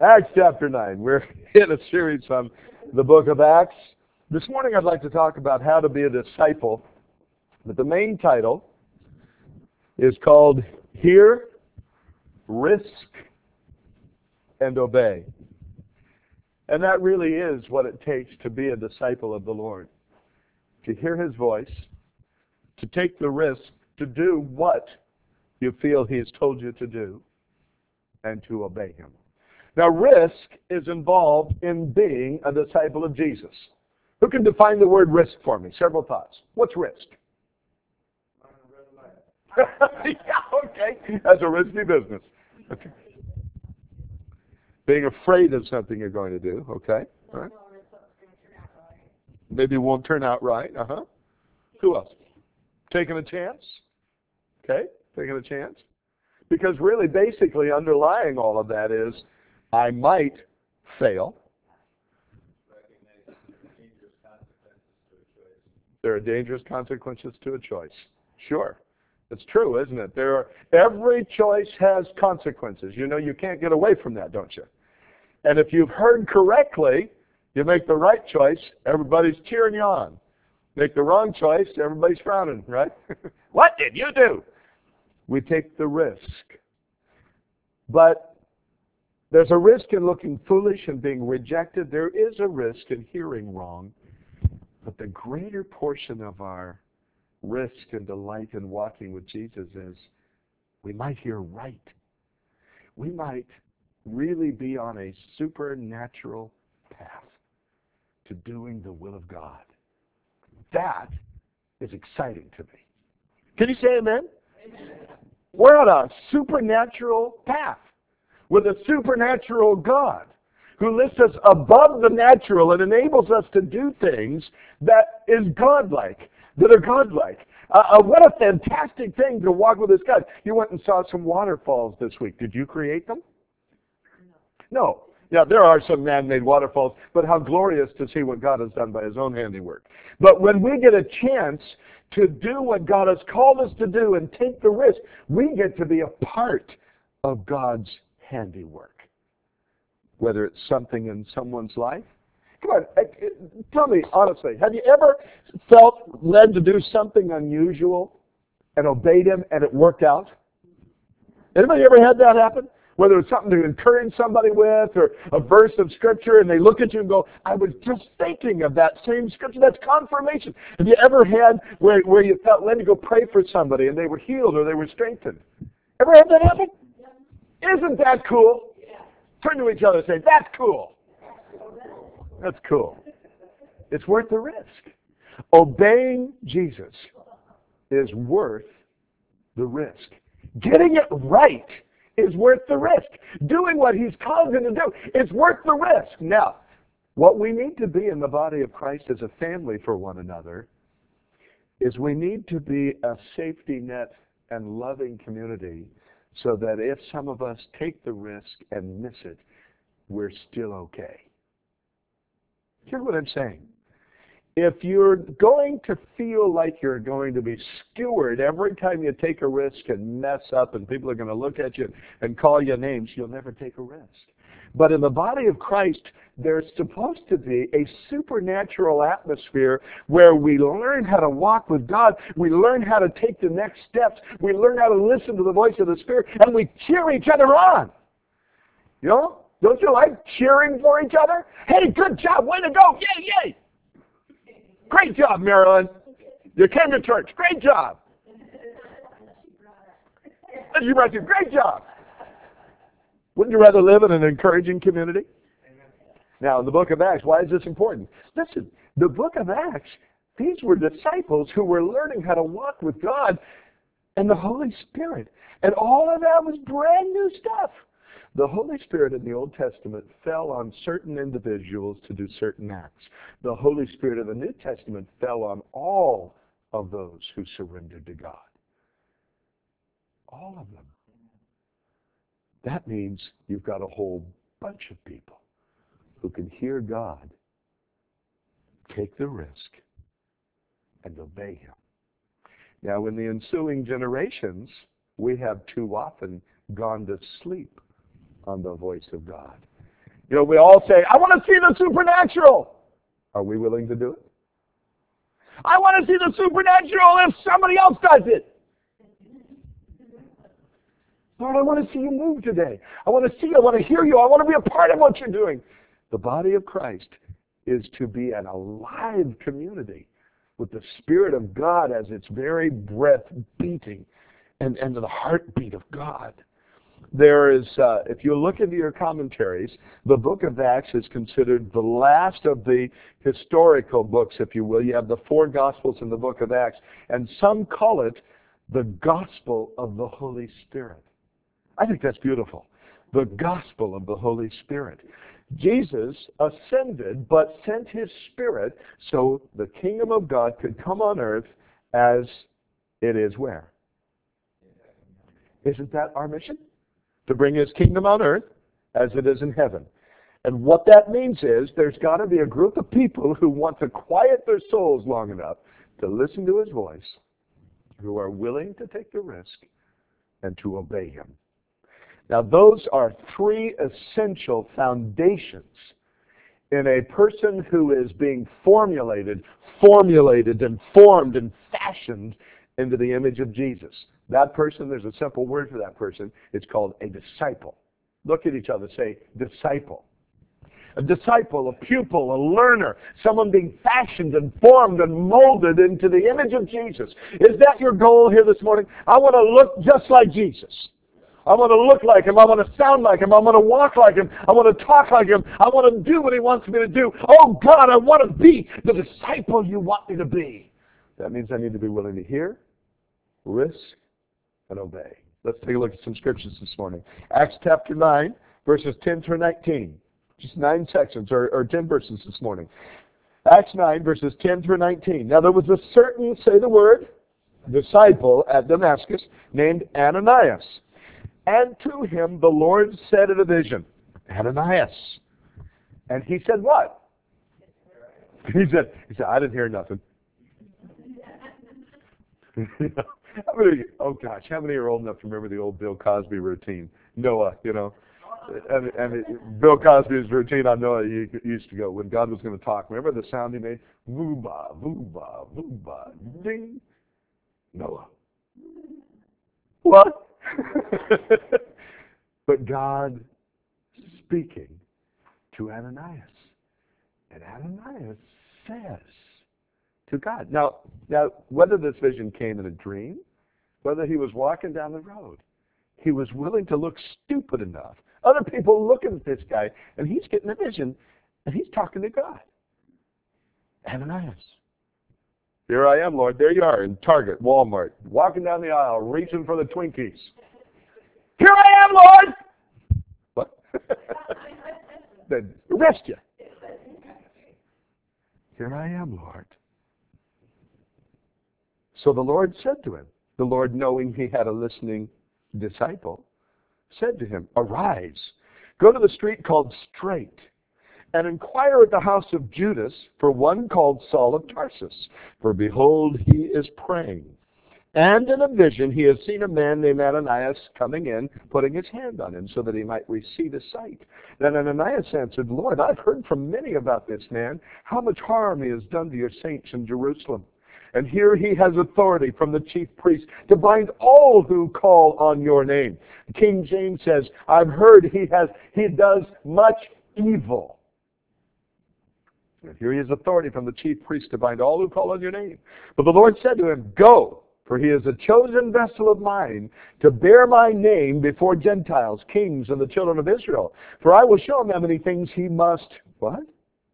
Acts chapter 9. We're in a series on the book of Acts. This morning I'd like to talk about how to be a disciple, but the main title is called Hear, Risk, and Obey. And that really is what it takes to be a disciple of the Lord. To hear His voice, to take the risk to do what you feel He has told you to do, and to obey Him. Now, risk is involved in being a disciple of Jesus. Who can define the word risk for me? Several thoughts. What's risk? Yeah, okay. That's a risky business. Okay. Being afraid of something you're going to do. Okay. All right. Maybe it won't turn out right. Uh-huh. Who else? Taking a chance. Okay. Taking a chance. Because really, basically, underlying all of that is, I might fail. There are dangerous consequences to a choice. Sure. It's true, isn't it? Every choice has consequences. You know, you can't get away from that, don't you? And if you've heard correctly, you make the right choice, everybody's cheering you on. Make the wrong choice, everybody's frowning, right? What did you do? We take the risk. But there's a risk in looking foolish and being rejected. There is a risk in hearing wrong. But the greater portion of our risk and delight in walking with Jesus is we might hear right. We might really be on a supernatural path to doing the will of God. That is exciting to me. Can you say amen? Amen. We're on a supernatural path with a supernatural God who lifts us above the natural and enables us to do things that is godlike, that are godlike. What a fantastic thing to walk with this God. You went and saw some waterfalls this week. Did you create them? No. Yeah, there are some man-made waterfalls, but how glorious to see what God has done by His own handiwork. But when we get a chance to do what God has called us to do and take the risk, we get to be a part of God's handiwork. Whether it's something in someone's life. Come on, tell me honestly, have you ever felt led to do something unusual and obeyed Him and it worked out? Anybody ever had that happen? Whether it's something to encourage somebody with or a verse of Scripture and they look at you and go, I was just thinking of that same Scripture. That's confirmation. Have you ever had where you felt led to go pray for somebody and they were healed or they were strengthened? Ever had that happen? Isn't that cool? Turn to each other and say, that's cool. That's cool. It's worth the risk. Obeying Jesus is worth the risk. Getting it right is worth the risk. Doing what He's called you to do is worth the risk. Now, what we need to be in the body of Christ as a family for one another is we need to be a safety net and loving community so that if some of us take the risk and miss it, we're still okay. Here's what I'm saying. If you're going to feel like you're going to be skewered every time you take a risk and mess up and people are going to look at you and call you names, you'll never take a risk. But in the body of Christ, there's supposed to be a supernatural atmosphere where we learn how to walk with God, we learn how to take the next steps, we learn how to listen to the voice of the Spirit, and we cheer each other on. You know? Don't you like cheering for each other? Hey, good job, way to go, yay, yay! Great job, Marilyn. You came to church, great job. You brought you, great job. Wouldn't you rather live in an encouraging community? Amen. Now, in the book of Acts, why is this important? Listen, the book of Acts, these were disciples who were learning how to walk with God and the Holy Spirit. And all of that was brand new stuff. The Holy Spirit in the Old Testament fell on certain individuals to do certain acts. The Holy Spirit of the New Testament fell on all of those who surrendered to God. All of them. That means you've got a whole bunch of people who can hear God, take the risk, and obey Him. Now, in the ensuing generations, we have too often gone to sleep on the voice of God. You know, we all say, I want to see the supernatural. Are we willing to do it? I want to see the supernatural if somebody else does it. Lord, I want to see you move today. I want to see you. I want to hear you. I want to be a part of what you're doing. The body of Christ is to be an alive community with the Spirit of God as its very breath beating and the heartbeat of God. There is, if you look into your commentaries, the book of Acts is considered the last of the historical books, if you will. You have the 4 Gospels in the book of Acts, and some call it the Gospel of the Holy Spirit. I think that's beautiful. The Gospel of the Holy Spirit. Jesus ascended, but sent his Spirit so the kingdom of God could come on earth as it is where? Isn't that our mission? To bring his kingdom on earth as it is in heaven. And what that means is there's got to be a group of people who want to quiet their souls long enough to listen to his voice, who are willing to take the risk and to obey him. Now, those are 3 essential foundations in a person who is being formulated and formed and fashioned into the image of Jesus. That person, there's a simple word for that person. It's called a disciple. Look at each other, say, disciple. A disciple, a pupil, a learner, someone being fashioned and formed and molded into the image of Jesus. Is that your goal here this morning? I want to look just like Jesus. I want to look like him. I want to sound like him. I want to walk like him. I want to talk like him. I want to do what he wants me to do. Oh, God, I want to be the disciple you want me to be. That means I need to be willing to hear, risk, and obey. Let's take a look at some scriptures this morning. Acts chapter 9, verses 10 through 19. Just 9 sections, or 10 verses this morning. Acts 9, verses 10 through 19. Now there was a certain, say the word, disciple at Damascus named Ananias. And to him the Lord said in a vision, Ananias. And he said what? He said, I didn't hear nothing. Oh gosh, how many are old enough to remember the old Bill Cosby routine? Noah, you know. Bill Cosby's routine on Noah, he used to go, when God was going to talk, remember the sound he made? Vooba, vooba, vooba, ding. Noah. What? But God speaking to Ananias. And Ananias says to God. Now, whether this vision came in a dream, whether he was walking down the road, he was willing to look stupid enough. Other people looking at this guy, and he's getting a vision, and he's talking to God. Ananias. Here I am, Lord. There you are in Target, Walmart, walking down the aisle, reaching for the Twinkies. Here I am, Lord! What? Then arrest you. Here I am, Lord. So the Lord said to him, the Lord, knowing he had a listening disciple, said to him, arise, go to the street called Straight, and inquire at the house of Judas for one called Saul of Tarsus. For behold, he is praying. And in a vision he has seen a man named Ananias coming in, putting his hand on him so that he might receive his sight. Then Ananias answered, Lord, I've heard from many about this man, how much harm he has done to your saints in Jerusalem. And here he has authority from the chief priest to bind all who call on your name. King James says, I've heard he does much evil. And here he has authority from the chief priest to bind all who call on your name. But the Lord said to him, go, for he is a chosen vessel of mine to bear my name before Gentiles, kings, and the children of Israel. For I will show him how many things he must, what?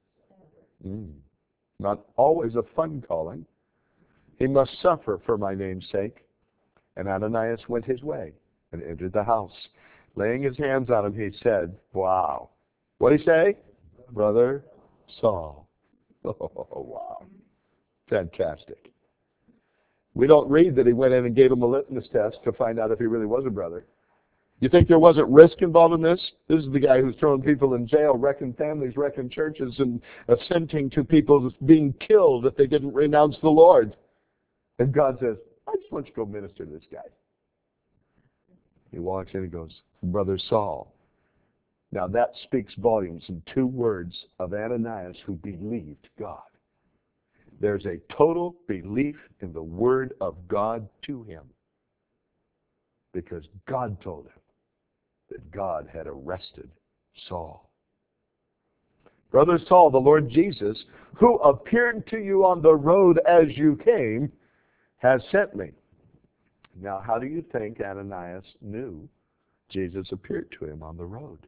Not always a fun calling. He must suffer for my name's sake. And Ananias went his way and entered the house. Laying his hands on him, he said, wow. What did he say? Brother Saul. Oh, wow. Fantastic. We don't read that he went in and gave him a litmus test to find out if he really was a brother. You think there wasn't risk involved in this? This is the guy who's throwing people in jail, wrecking families, wrecking churches, and assenting to people being killed if they didn't renounce the Lord. And God says, I just want you to go minister to this guy. He walks in and goes, Brother Saul. Now that speaks volumes in 2 words of Ananias who believed God. There's a total belief in the Word of God to him because God told him that God had arrested Saul. Brother Saul, the Lord Jesus, who appeared to you on the road as you came, has sent me. Now, how do you think Ananias knew Jesus appeared to him on the road?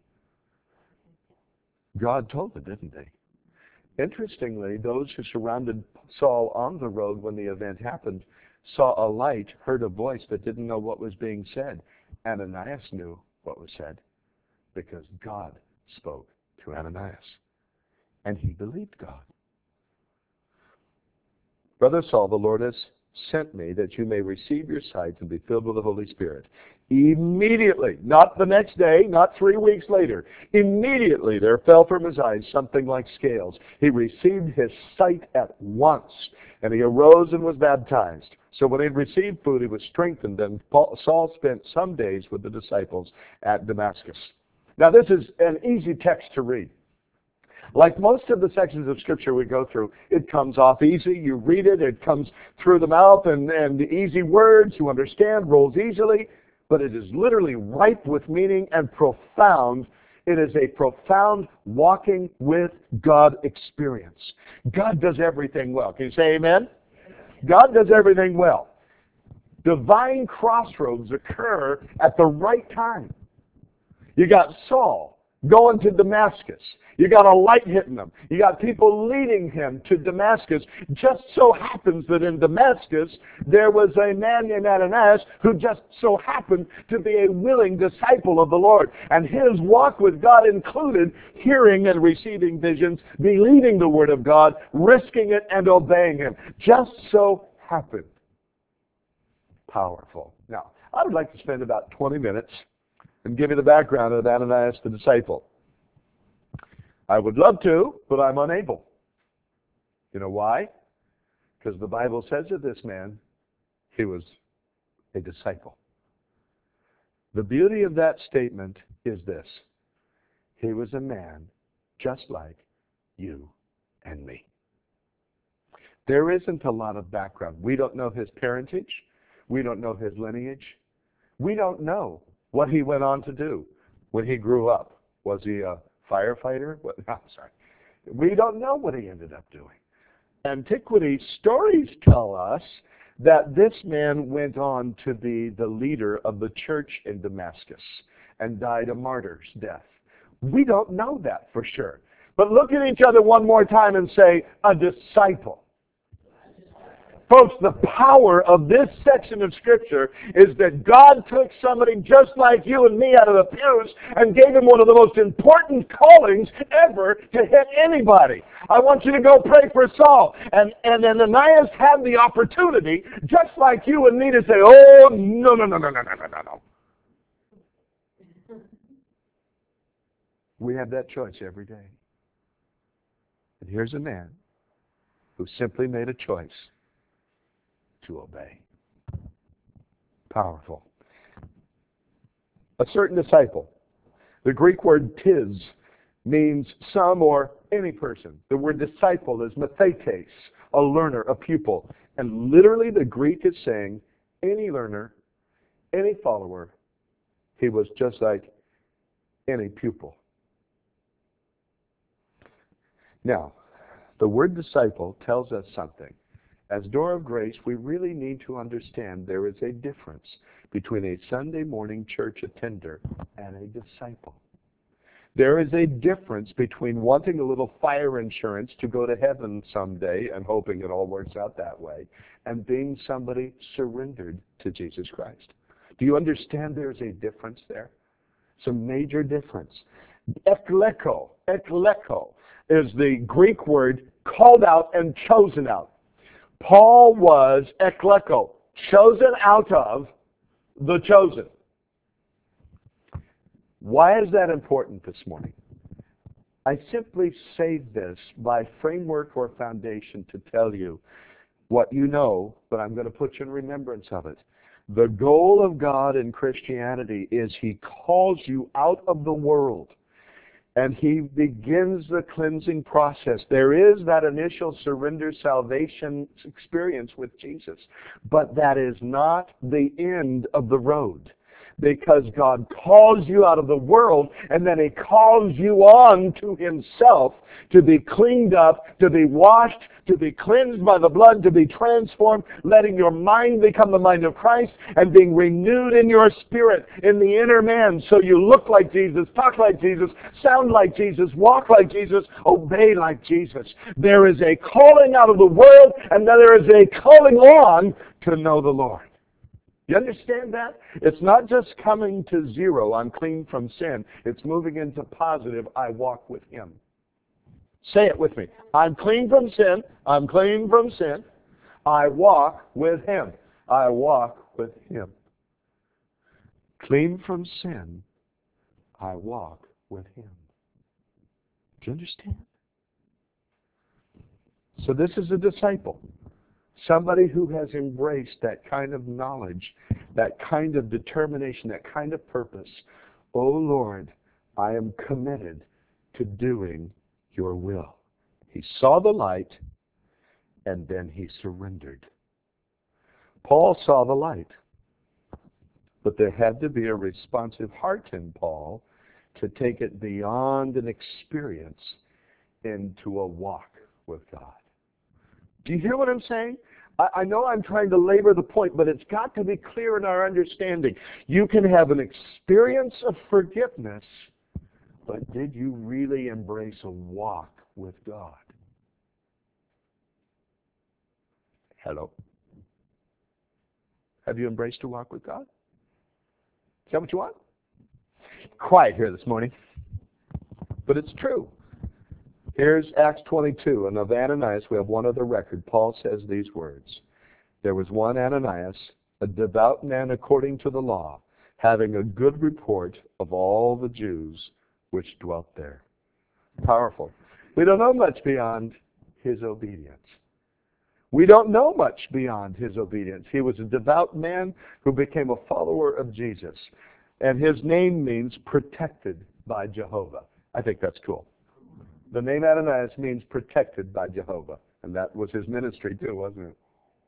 God told him, didn't he? Interestingly, those who surrounded Saul on the road when the event happened saw a light, heard a voice, but didn't know what was being said. Ananias knew what was said because God spoke to Ananias. And he believed God. Brother Saul, the Lord has sent me that you may receive your sight and be filled with the Holy Spirit. Immediately, not the next day, not 3 weeks later, immediately there fell from his eyes something like scales. He received his sight at once, and he arose and was baptized. So when he had received food, he was strengthened, and Saul spent some days with the disciples at Damascus. Now this is an easy text to read. Like most of the sections of Scripture we go through, it comes off easy. You read it, it comes through the mouth, and easy words you understand, rolls easily. But it is literally ripe with meaning and profound. It is a profound walking with God experience. God does everything well. Can you say amen? God does everything well. Divine crossroads occur at the right time. You got Saul going to Damascus. You got a light hitting him. You got people leading him to Damascus. Just so happens that in Damascus, there was a man named Ananias who just so happened to be a willing disciple of the Lord. And his walk with God included hearing and receiving visions, believing the Word of God, risking it, and obeying Him. Just so happened. Powerful. Now, I would like to spend about 20 minutes and give you the background of Ananias the disciple. I would love to, but I'm unable. You know why? Because the Bible says of this man, he was a disciple. The beauty of that statement is this. He was a man just like you and me. There isn't a lot of background. We don't know his parentage. We don't know his lineage. We don't know what he went on to do when he grew up. Was he a firefighter? We don't know what he ended up doing. Antiquity stories tell us that this man went on to be the leader of the church in Damascus and died a martyr's death. We don't know that for sure. But look at each other one more time and say, a disciple. Folks, the power of this section of Scripture is that God took somebody just like you and me out of the pews and gave him one of the most important callings ever to hit anybody. I want you to go pray for Saul. And Ananias had the opportunity, just like you and me, to say, oh, no. We have that choice every day. And here's a man who simply made a choice to obey. Powerful. A certain disciple. The Greek word tis means some or any person. The word disciple is mathetes, a learner, a pupil. And literally the Greek is saying any learner, any follower. He was just like any pupil. Now, the word disciple tells us something. As Door of Grace, we really need to understand there is a difference between a Sunday morning church attender and a disciple. There is a difference between wanting a little fire insurance to go to heaven someday and hoping it all works out that way, and being somebody surrendered to Jesus Christ. Do you understand there's a difference there? It's a major difference. Ekleko is the Greek word called out and chosen out. Paul was ekleko, chosen out of the chosen. Why is that important this morning? I simply say this by framework or foundation to tell you what you know, but I'm going to put you in remembrance of it. The goal of God in Christianity is He calls you out of the world And he begins the cleansing process. There is that initial surrender salvation experience with Jesus. But that is not the end of the road. Because God calls you out of the world, and then He calls you on to Himself to be cleaned up, to be washed, to be cleansed by the blood, to be transformed, letting your mind become the mind of Christ, and being renewed in your spirit, in the inner man, so you look like Jesus, talk like Jesus, sound like Jesus, walk like Jesus, obey like Jesus. There is a calling out of the world, and then there is a calling on to know the Lord. You understand that? It's not just coming to zero, I'm clean from sin. It's moving into positive, I walk with Him. Say it with me. I'm clean from sin. I'm clean from sin. I walk with Him. I walk with Him. Clean from sin. I walk with Him. Do you understand? So this is a disciple. Somebody who has embraced that kind of knowledge, that kind of determination, that kind of purpose. Oh Lord, I am committed to doing your will. He saw the light, and then he surrendered. Paul saw the light, but there had to be a responsive heart in Paul to take it beyond an experience into a walk with God. Do you hear what I'm saying? I know I'm trying to labor the point, but it's got to be clear in our understanding. You can have an experience of forgiveness, but did you really embrace a walk with God? Hello? Have you embraced a walk with God? Is that what you want? Quiet here this morning. But it's true. Here's Acts 22, and of Ananias we have one other record. Paul says these words. There was one Ananias, a devout man according to the law, having a good report of all the Jews which dwelt there. Powerful. We don't know much beyond his obedience. We don't know much beyond his obedience. He was a devout man who became a follower of Jesus. And his name means protected by Jehovah. I think that's cool. The name Ananias means protected by Jehovah. And that was his ministry too, wasn't it?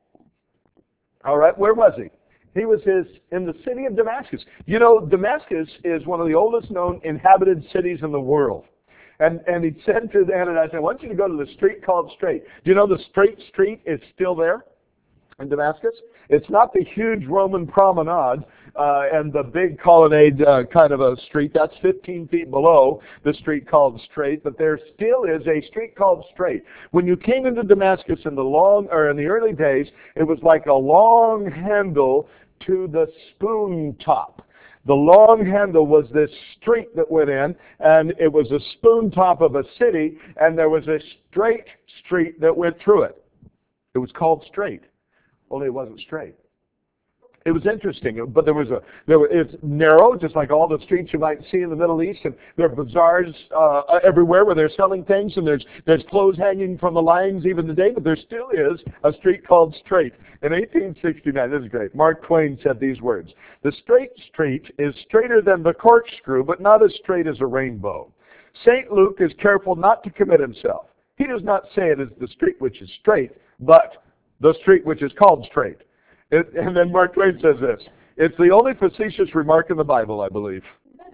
All right, where was he? He was in the city of Damascus. You know, Damascus is one of the oldest known inhabited cities in the world. And he said to Ananias, I want you to go to the street called Straight. Do you know the Straight Street is still there in Damascus? It's not the huge Roman promenade and the big colonnade kind of a street. That's 15 feet below the street called Straight, but there still is a street called Straight. When you came into Damascus in the early days, it was like a long handle to the spoon top. The long handle was this street that went in, and it was a spoon top of a city, and there was a straight street that went through it. It was called Straight, only it wasn't straight. It was interesting, but it's narrow, just like all the streets you might see in the Middle East, and there are bazaars everywhere where they're selling things, and there's clothes hanging from the lines even today, but there still is a street called Straight. In 1869, this is great, Mark Twain said these words, "The straight street is straighter than the corkscrew, but not as straight as a rainbow. St. Luke is careful not to commit himself. He does not say it is the street which is straight, but the street which is called straight." And then Mark Twain says this, it's the only facetious remark in the Bible, I believe.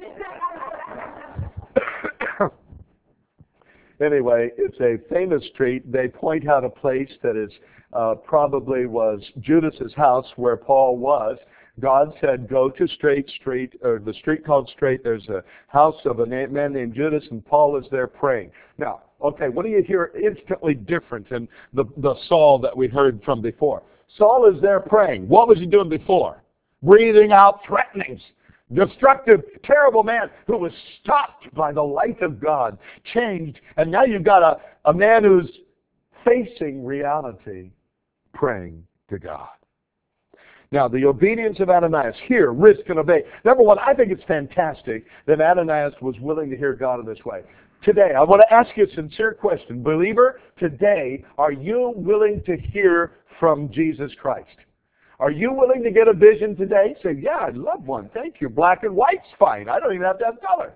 Anyway, it's a famous street. They point out a place that is probably was Judas's house where Paul was. God said, go to Straight Street, or the street called Straight. There's a house of a man named Judas, and Paul is there praying. Now, okay, what do you hear instantly different in the Saul that we heard from before? Saul is there praying. What was he doing before? Breathing out threatenings. Destructive, terrible man who was stopped by the light of God, changed, and now you've got a man who's facing reality, praying to God. Now, the obedience of Ananias, hear, risk, and obey. Number one, I think it's fantastic that Ananias was willing to hear God in this way. Today, I want to ask you a sincere question. Believer, today, are you willing to hear from Jesus Christ? Are you willing to get a vision today? Say, yeah, I'd love one. Thank you. Black and white's fine. I don't even have to have color.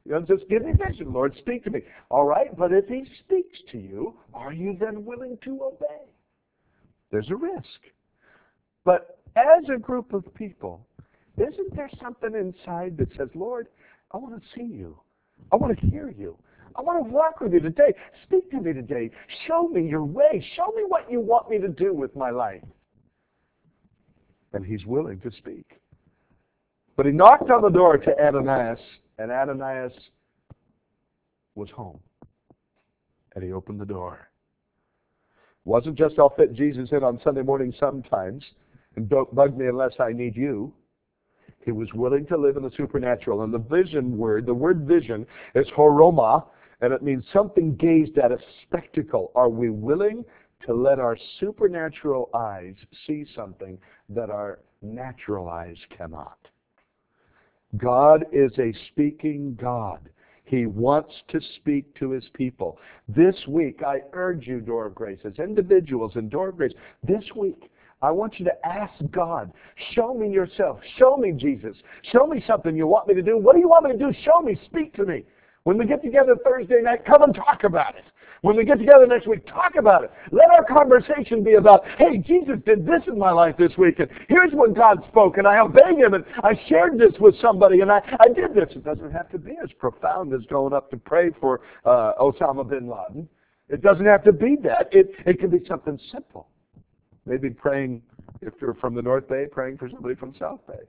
You know, just give me vision, Lord, speak to me. All right, but if he speaks to you, are you then willing to obey? There's a risk. But as a group of people, isn't there something inside that says, Lord, I want to see you. I want to hear you. I want to walk with you today. Speak to me today. Show me your way. Show me what you want me to do with my life. And he's willing to speak. But he knocked on the door to Ananias, and Ananias was home. And he opened the door. It wasn't just, I'll fit Jesus in on Sunday morning sometimes, and don't bug me unless I need you. He was willing to live in the supernatural. And the vision word, the word vision, is horoma, and it means something gazed at, a spectacle. Are we willing to let our supernatural eyes see something that our natural eyes cannot? God is a speaking God. He wants to speak to his people. This week, I urge you, Door of Grace, as individuals in Door of Grace, this week, I want you to ask God, show me yourself. Show me Jesus. Show me something you want me to do. What do you want me to do? Show me. Speak to me. When we get together Thursday night, come and talk about it. When we get together next week, talk about it. Let our conversation be about, hey, Jesus did this in my life this week, and here's when God spoke, and I obeyed him, and I shared this with somebody, and I did this. It doesn't have to be as profound as going up to pray for Osama bin Laden. It doesn't have to be that. It can be something simple. Maybe praying, if you're from the North Bay, praying for somebody from South Bay.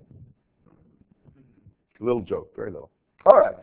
Little joke, very little. All right.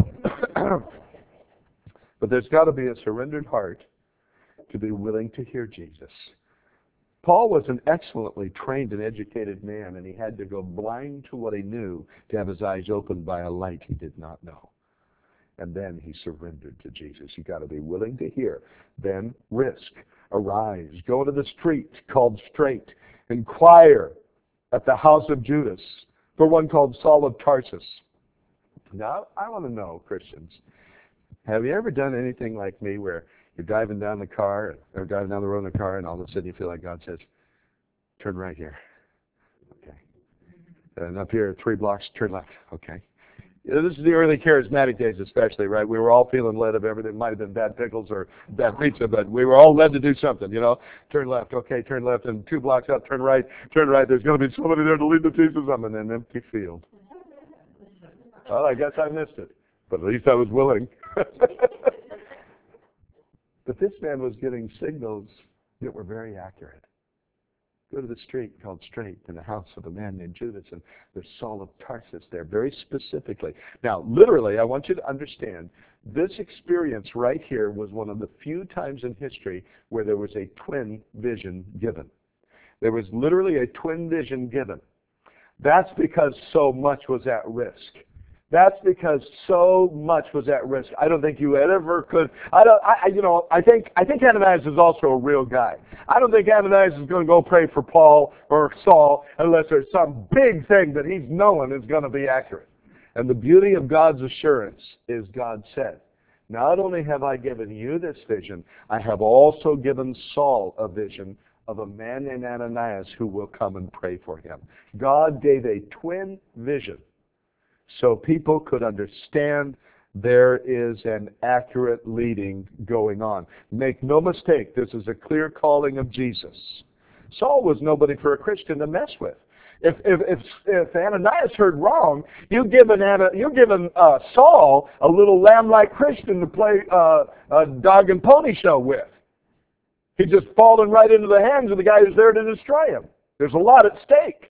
But there's got to be a surrendered heart to be willing to hear Jesus. Paul was an excellently trained and educated man, and he had to go blind to what he knew to have his eyes opened by a light he did not know. And then he surrendered to Jesus. You've got to be willing to hear. Then risk. Arise. Go to the street called Straight. Inquire at the house of Judas for one called Saul of Tarsus. Now, I want to know, Christians, have you ever done anything like me where you're driving down the car, or driving down the road in a car, and all of a sudden you feel like God says, turn right here. Okay. And up here, 3 blocks, turn left. Okay. This is the early charismatic days especially, right? We were all feeling led of everything. It might have been bad pickles or bad pizza, but we were all led to do something, you know. Turn left, okay, turn left, and 2 blocks up, turn right, turn right. There's going to be somebody there to lead the Jesus. I'm in an empty field. Well, I guess I missed it, but at least I was willing. But this man was getting signals that were very accurate. Go to the street called Straight in the house of a man named Judas, and there's Saul of Tarsus there, very specifically. Now, literally, I want you to understand, this experience right here was one of the few times in history where there was a twin vision given. There was literally a twin vision given. That's because so much was at risk. That's because so much was at risk. I don't think you ever could. I think Ananias is also a real guy. I don't think Ananias is going to go pray for Paul or Saul unless there's some big thing that he's knowing is going to be accurate. And the beauty of God's assurance is God said, not only have I given you this vision, I have also given Saul a vision of a man named Ananias who will come and pray for him. God gave a twin vision so people could understand there is an accurate leading going on. Make no mistake, this is a clear calling of Jesus. Saul was nobody for a Christian to mess with. If Ananias heard wrong, you're giving Saul a little lamb-like Christian to play a dog and pony show with. He's just fallen right into the hands of the guy who's there to destroy him. There's a lot at stake.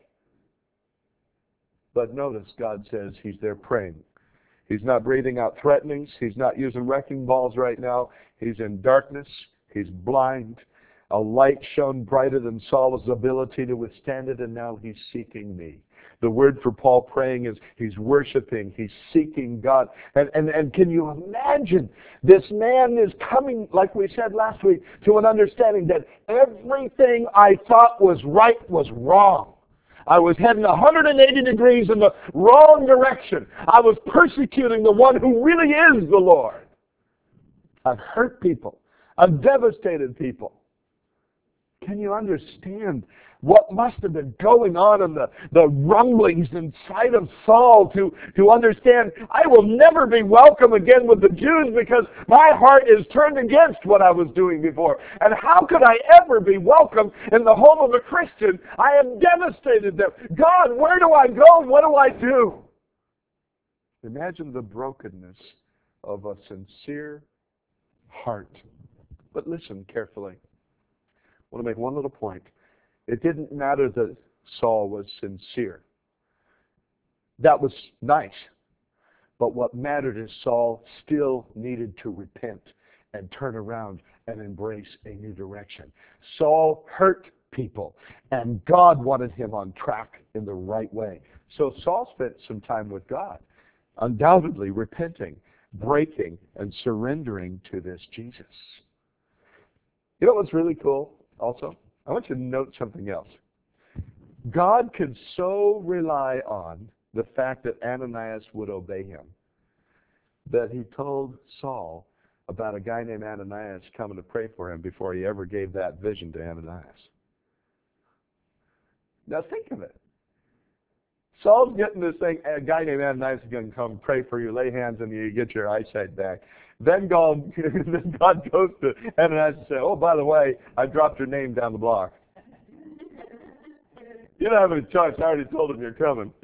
But notice God says he's there praying. He's not breathing out threatenings. He's not using wrecking balls right now. He's in darkness. He's blind. A light shone brighter than Saul's ability to withstand it, and now he's seeking me. The word for Paul praying is he's worshiping, he's seeking God. And can you imagine, this man is coming, like we said last week, to an understanding that everything I thought was right was wrong. I was heading 180 degrees in the wrong direction. I was persecuting the one who really is the Lord. I've hurt people. I've devastated people. Can you understand what must have been going on in the rumblings inside of Saul to understand, I will never be welcome again with the Jews because my heart is turned against what I was doing before. And how could I ever be welcome in the home of a Christian? I am devastated there. God, where do I go and what do I do? Imagine the brokenness of a sincere heart. But listen carefully. I want to make one little point. It didn't matter that Saul was sincere. That was nice. But what mattered is Saul still needed to repent and turn around and embrace a new direction. Saul hurt people, and God wanted him on track in the right way. So Saul spent some time with God, undoubtedly repenting, breaking, and surrendering to this Jesus. You know what's really cool also? I want you to note something else. God could so rely on the fact that Ananias would obey him that he told Saul about a guy named Ananias coming to pray for him before he ever gave that vision to Ananias. Now think of it. Saul's getting this thing, a guy named Ananias is going to come pray for you, lay hands on you, get your eyesight back. Then God goes to Ananias and says, oh, by the way, I dropped your name down the block. You don't have any choice. I already told him you're coming.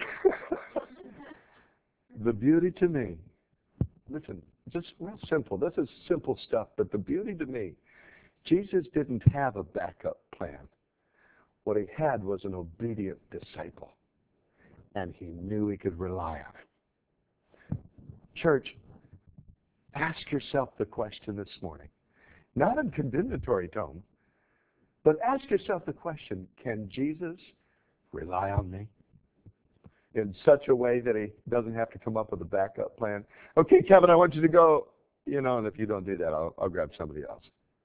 The beauty to me, listen, just real simple. This is simple stuff, but the beauty to me, Jesus didn't have a backup plan. What he had was an obedient disciple, and he knew he could rely on it. Church, ask yourself the question this morning, not in condemnatory tone, but ask yourself the question, can Jesus rely on me in such a way that he doesn't have to come up with a backup plan? Okay, Kevin, I want you to go, and if you don't do that, I'll grab somebody else.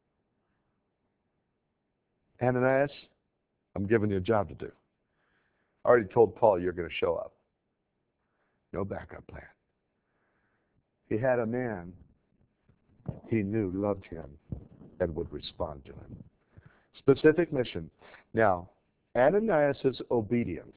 Ananias, I'm giving you a job to do. I already told Paul you're going to show up. No backup plan. He had a man he knew loved him and would respond to him. Specific mission. Now, Ananias' obedience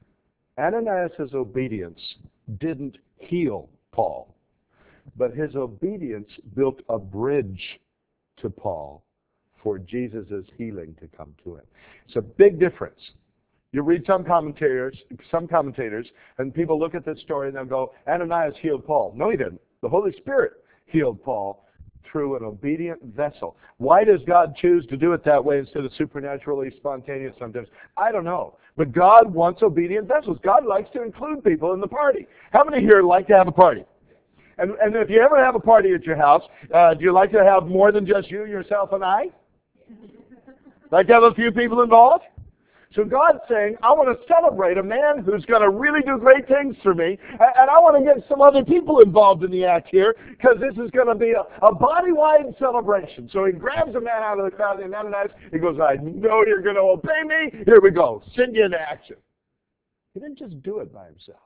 didn't heal Paul, but his obedience built a bridge to Paul for Jesus' healing to come to him. It's a big difference. You read some commentators, and people look at this story and they'll go, Ananias healed Paul. No, he didn't. The Holy Spirit healed Paul through an obedient vessel. Why does God choose to do it that way instead of supernaturally spontaneous sometimes? I don't know. But God wants obedient vessels. God likes to include people in the party. How many here like to have a party? And if you ever have a party at your house, do you like to have more than just you, yourself, and I? Like to have a few people involved? So God's saying, I want to celebrate a man who's going to really do great things for me, and I want to get some other people involved in the act here, because this is going to be a body-wide celebration. So he grabs a man out of the crowd named Ananias. He goes, I know you're going to obey me. Here we go. Send you into action. He didn't just do it by himself.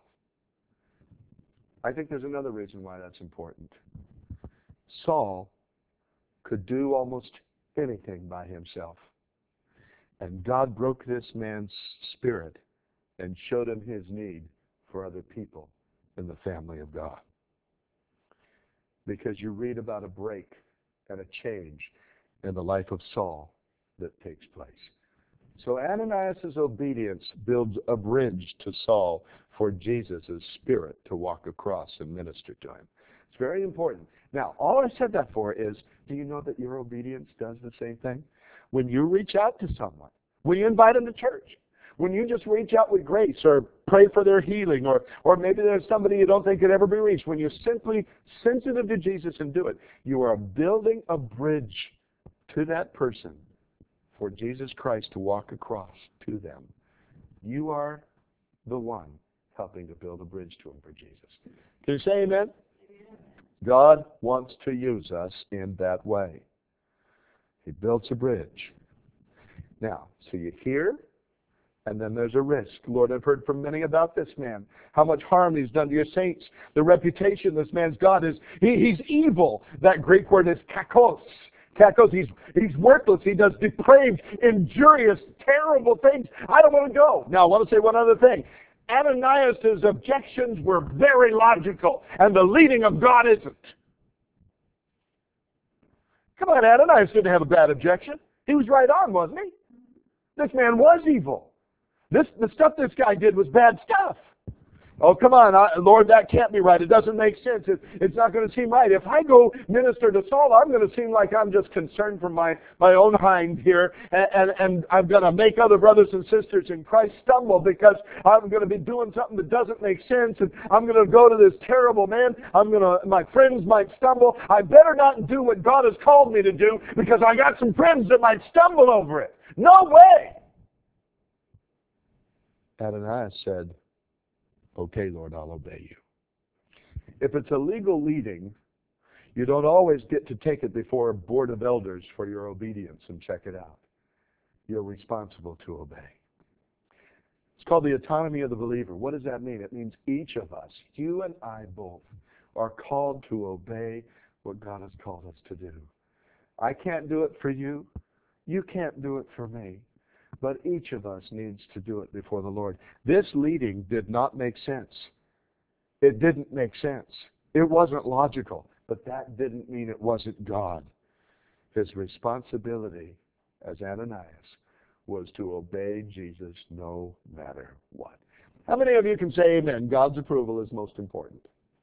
I think there's another reason why that's important. Saul could do almost anything by himself. And God broke this man's spirit and showed him his need for other people in the family of God. Because you read about a break and a change in the life of Saul that takes place. So Ananias' obedience builds a bridge to Saul for Jesus' spirit to walk across and minister to him. It's very important. Now, all I said that for is, do you know that your obedience does the same thing? When you reach out to someone, when you invite them to church, when you just reach out with grace or pray for their healing, or maybe there's somebody you don't think could ever be reached, when you're simply sensitive to Jesus and do it, you are building a bridge to that person for Jesus Christ to walk across to them. You are the one helping to build a bridge to him for Jesus. Can you say amen? God wants to use us in that way. He builds a bridge. Now, so you hear, and then there's a risk. Lord, I've heard from many about this man, how much harm he's done to your saints. The reputation this man's got is he's evil. That Greek word is kakos. Cat goes, he's worthless. He does depraved, injurious, terrible things. I don't want to go. Now, I want to say one other thing. Ananias' objections were very logical, and the leading of God isn't. Come on, Ananias didn't have a bad objection. He was right on, wasn't he? This man was evil. The stuff this guy did was bad stuff. Oh, come on, Lord, that can't be right. It doesn't make sense. It's not going to seem right. If I go minister to Saul, I'm going to seem like I'm just concerned for my own hind here, and I'm going to make other brothers and sisters in Christ stumble because I'm going to be doing something that doesn't make sense, and I'm going to go to this terrible man. My friends might stumble. I better not do what God has called me to do because I got some friends that might stumble over it. No way! Ananias said, okay, Lord, I'll obey you. If it's a legal leading, you don't always get to take it before a board of elders for your obedience and check it out. You're responsible to obey. It's called the autonomy of the believer. What does that mean? It means each of us, you and I both, are called to obey what God has called us to do. I can't do it for you. You can't do it for me. But each of us needs to do it before the Lord. This leading did not make sense. It didn't make sense. It wasn't logical. But that didn't mean it wasn't God. His responsibility as Ananias was to obey Jesus no matter what. How many of you can say amen? God's approval is most important.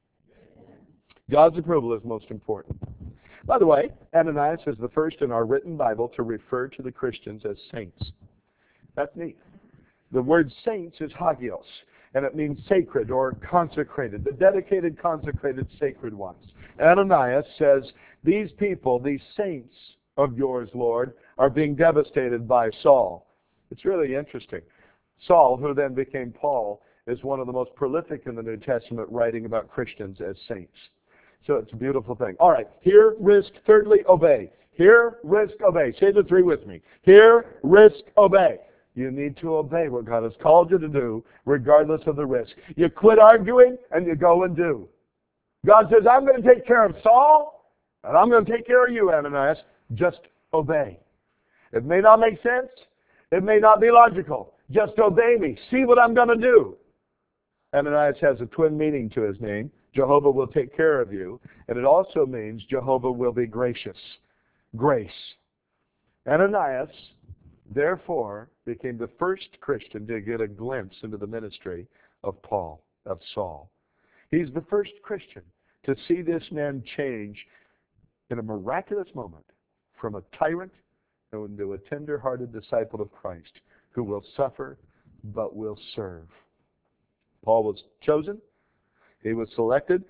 God's approval is most important. By the way, Ananias is the first in our written Bible to refer to the Christians as saints. That's neat. The word saints is hagios, and it means sacred or consecrated, the dedicated, consecrated, sacred ones. Ananias says, these people, these saints of yours, Lord, are being devastated by Saul. It's really interesting. Saul, who then became Paul, is one of the most prolific in the New Testament writing about Christians as saints. So it's a beautiful thing. All right, hear, risk, thirdly, obey. Hear, risk, obey. Say the three with me. Hear, risk, obey. You need to obey what God has called you to do, regardless of the risk. You quit arguing, and you go and do. God says, I'm going to take care of Saul, and I'm going to take care of you, Ananias. Just obey. It may not make sense. It may not be logical. Just obey me. See what I'm going to do. Ananias has a twin meaning to his name. Jehovah will take care of you. And it also means Jehovah will be gracious. Grace. Ananias, therefore, became the first Christian to get a glimpse into the ministry of Saul. He's the first Christian to see this man change in a miraculous moment from a tyrant into a tender-hearted disciple of Christ who will suffer but will serve. Paul was chosen. He was selected.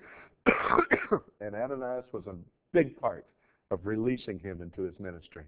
And Ananias was a big part of releasing him into his ministry.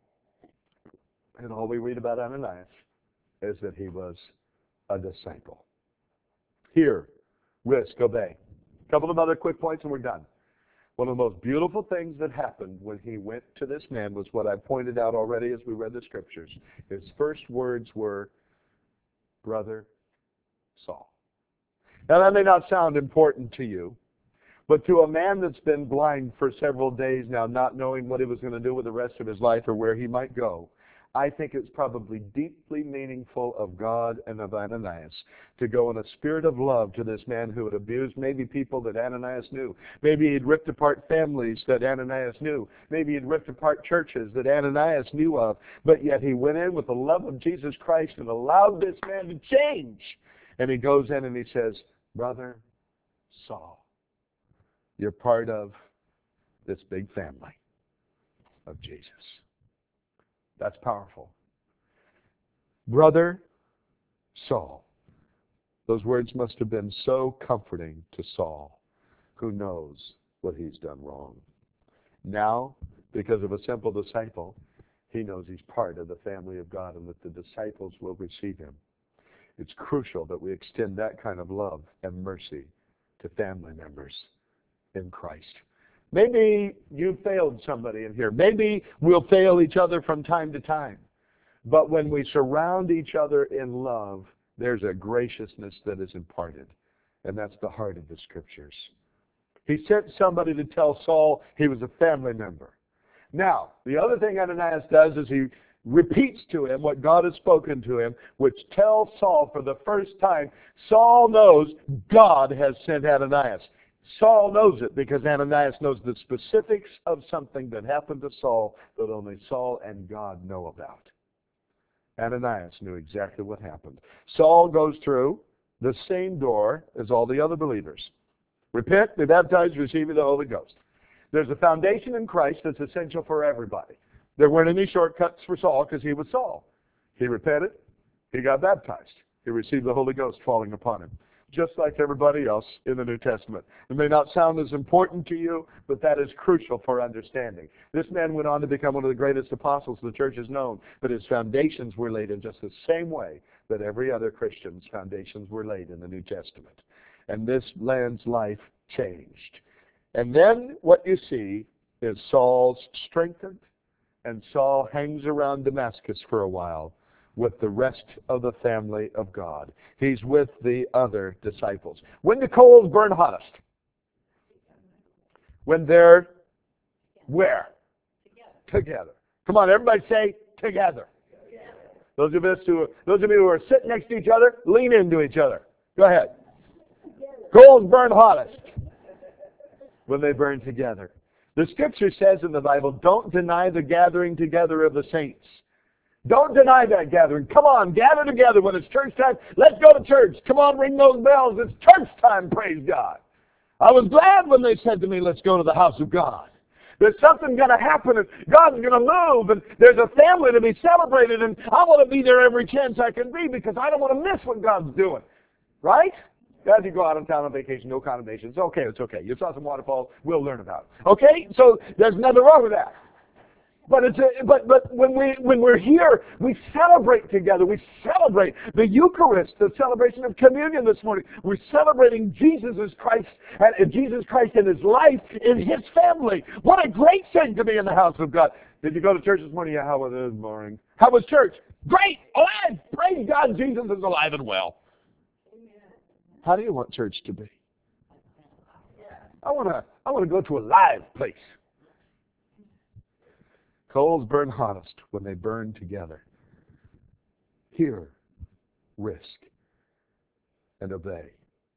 And all we read about Ananias is that he was a disciple. Hear, risk, obey. A couple of other quick points and we're done. One of the most beautiful things that happened when he went to this man was what I pointed out already as we read the scriptures. His first words were, Brother Saul. Now that may not sound important to you, but to a man that's been blind for several days now, not knowing what he was going to do with the rest of his life or where he might go, I think it's probably deeply meaningful of God and of Ananias to go in a spirit of love to this man who had abused maybe people that Ananias knew. Maybe he'd ripped apart families that Ananias knew. Maybe he'd ripped apart churches that Ananias knew of. But yet he went in with the love of Jesus Christ and allowed this man to change. And he goes in and he says, Brother Saul, you're part of this big family of Jesus. That's powerful. Brother Saul. Those words must have been so comforting to Saul, who knows what he's done wrong. Now, because of a simple disciple, he knows he's part of the family of God and that the disciples will receive him. It's crucial that we extend that kind of love and mercy to family members in Christ. Maybe you failed somebody in here. Maybe we'll fail each other from time to time. But when we surround each other in love, there's a graciousness that is imparted. And that's the heart of the Scriptures. He sent somebody to tell Saul he was a family member. Now, the other thing Ananias does is he repeats to him what God has spoken to him, which tells Saul for the first time, Saul knows God has sent Ananias. Saul knows it because Ananias knows the specifics of something that happened to Saul that only Saul and God know about. Ananias knew exactly what happened. Saul goes through the same door as all the other believers. Repent, be baptized, receive the Holy Ghost. There's a foundation in Christ that's essential for everybody. There weren't any shortcuts for Saul because he was Saul. He repented. He got baptized. He received the Holy Ghost falling upon him, just like everybody else in the New Testament. It may not sound as important to you, but that is crucial for understanding. This man went on to become one of the greatest apostles the church has known, but his foundations were laid in just the same way that every other Christian's foundations were laid in the New Testament. And this man's life changed. And then what you see is Saul's strengthened, and Saul hangs around Damascus for a while with the rest of the family of God. He's with the other disciples. When the coals burn hottest? When they're where? Together. Come on, everybody say together. Those of you who are sitting next to each other, lean into each other. Go ahead. Coals burn hottest when they burn together. The scripture says in the Bible, don't deny the gathering together of the saints. Don't deny that gathering. Come on, gather together when it's church time. Let's go to church. Come on, ring those bells. It's church time, praise God. I was glad when they said to me, let's go to the house of God. There's something going to happen, and God's going to move, and there's a family to be celebrated, and I want to be there every chance I can be because I don't want to miss what God's doing. Right? As you go out of town on vacation, no condemnation. It's okay, it's okay. You saw some waterfalls, we'll learn about it. Okay? So there's nothing wrong with that. But when we're here, we celebrate together. We celebrate the Eucharist, the celebration of communion this morning. We're celebrating Jesus Christ and His life in His family. What a great thing to be in the house of God. Did you go to church this morning? Yeah, how was it this morning? How was church? Great, alive. Praise God, Jesus is alive and well. How do you want church to be? I want to go to a live place. Coals burn hottest when they burn together. Hear, risk, and obey.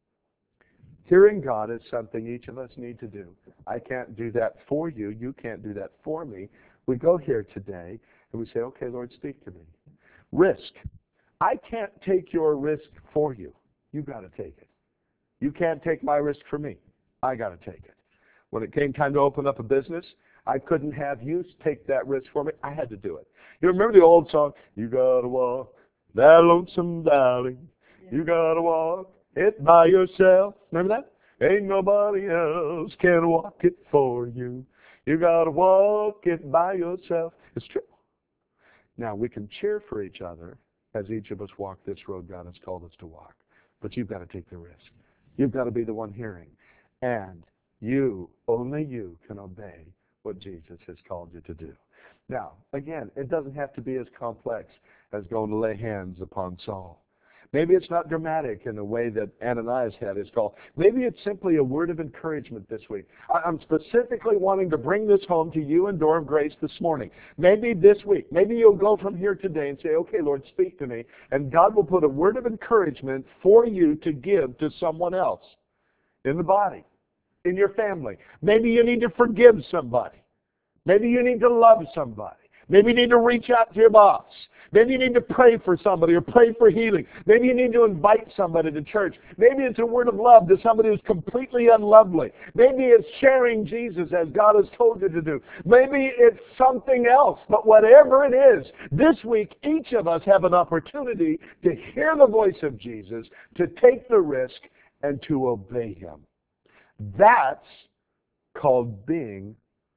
Hearing God is something each of us need to do. I can't do that for you. You can't do that for me. We go here today and we say, okay, Lord, speak to me. Risk. I can't take your risk for you. You've got to take it. You can't take my risk for me. I got to take it. When it came time to open up a business, I couldn't have you take that risk for me. I had to do it. You remember the old song, you got to walk that lonesome valley. You got to walk it by yourself. Remember that? Ain't nobody else can walk it for you. You got to walk it by yourself. It's true. Now, we can cheer for each other as each of us walk this road God has called us to walk. But you've got to take the risk. You've got to be the one hearing. And you, only you, can obey what Jesus has called you to do. Now, again, it doesn't have to be as complex as going to lay hands upon Saul. Maybe it's not dramatic in the way that Ananias had his call. Maybe it's simply a word of encouragement this week. I'm specifically wanting to bring this home to you and Door of Grace this morning. Maybe this week. Maybe you'll go from here today and say, okay, Lord, speak to me. And God will put a word of encouragement for you to give to someone else in the body, in your family. Maybe you need to forgive somebody. Maybe you need to love somebody. Maybe you need to reach out to your boss. Maybe you need to pray for somebody or pray for healing. Maybe you need to invite somebody to church. Maybe it's a word of love to somebody who's completely unlovely. Maybe it's sharing Jesus as God has told you to do. Maybe it's something else. But whatever it is, this week each of us have an opportunity to hear the voice of Jesus, to take the risk, and to obey Him. That's called being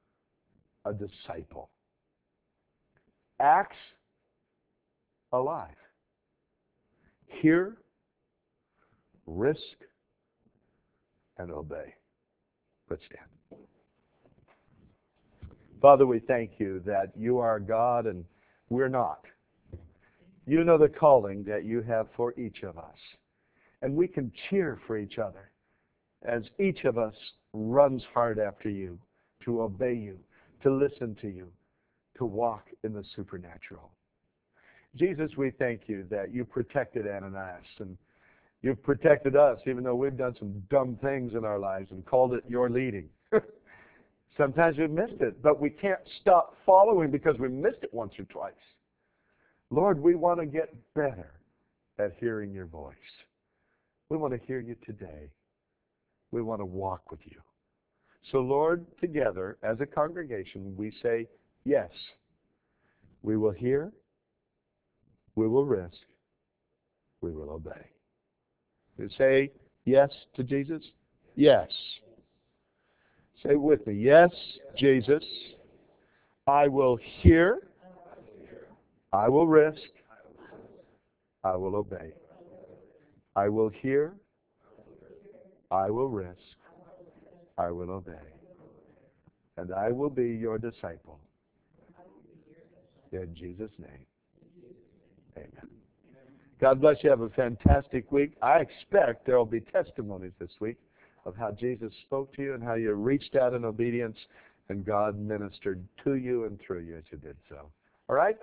a disciple. Acts alive. Hear, risk, and obey. Let's stand. Father, we thank you that you are God and we're not. You know the calling that you have for each of us. And we can cheer for each other as each of us runs hard after you, to obey you, to listen to you, to walk in the supernatural. Jesus, we thank you that you protected Ananias, and you've protected us, even though we've done some dumb things in our lives and called it your leading. Sometimes we've missed it, but we can't stop following because we missed it once or twice. Lord, we want to get better at hearing your voice. We want to hear you today. We want to walk with you. So, Lord, together as a congregation, we say, yes, we will hear, we will risk, we will obey. You say yes to Jesus? Yes. Say with me, yes, Jesus, I will hear, I will risk, I will obey. I will hear, I will risk, I will obey. And I will be your disciple. In Jesus' name, amen. God bless you. Have a fantastic week. I expect there will be testimonies this week of how Jesus spoke to you and how you reached out in obedience and God ministered to you and through you as you did so. All right?